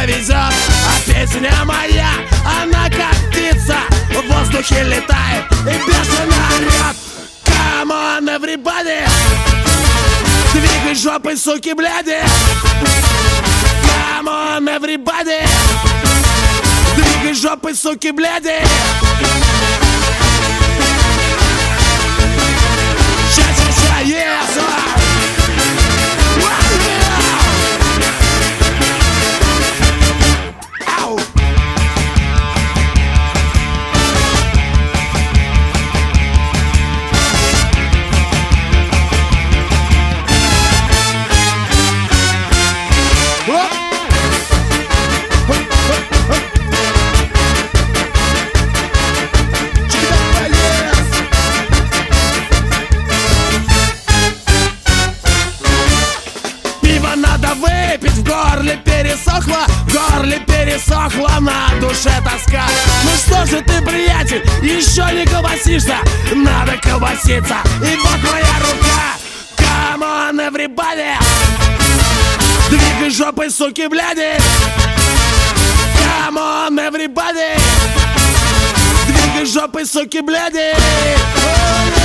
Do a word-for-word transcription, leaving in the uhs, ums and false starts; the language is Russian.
повезет. А песня моя, она как птица, в воздухе летает и бешено орет. Come on, everybody, двигай жопой, суки, бляди. Come on, everybody, двигай жопой, суки, бляди. Cha-cha-cha, yeah, sir. Надо выпить, в горле пересохло, в горле пересохло, на душе тоска. Ну что же ты, приятель, еще не колбасишься? Надо колбаситься, и вот моя рука. Come on, everybody, двигай жопой, суки, бляди. Come on, everybody, двигай жопой, суки, бляди.